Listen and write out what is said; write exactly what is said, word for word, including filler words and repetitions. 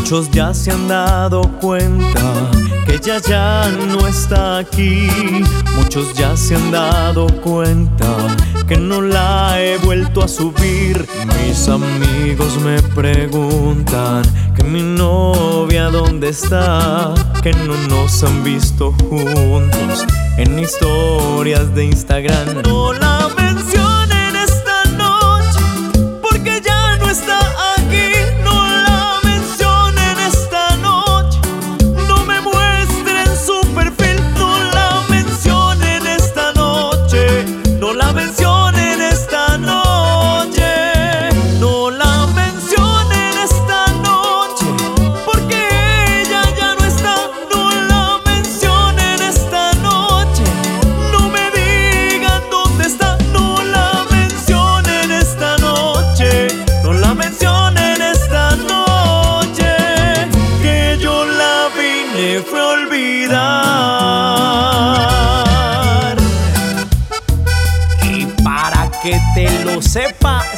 Muchos ya se han dado cuenta que ella ya no está aquí. Muchos ya se han dado cuenta que no la he vuelto a subir. Mis amigos me preguntan que mi novia dónde está, que no nos han visto juntos en historias de Instagram. No la mencionen esta noche porque ya no está aquí. No la mencionen esta noche, no me muestren su perfil. No la mencionen esta noche, no la mencionen esta noche, no la mencionen esta noche porque ella ya no está. No la mencionen esta noche, no me digan dónde está. No la mencionen esta noche, no la mencionen esta noche, que yo la vine fue a olvidar. Y para que te lo sepas,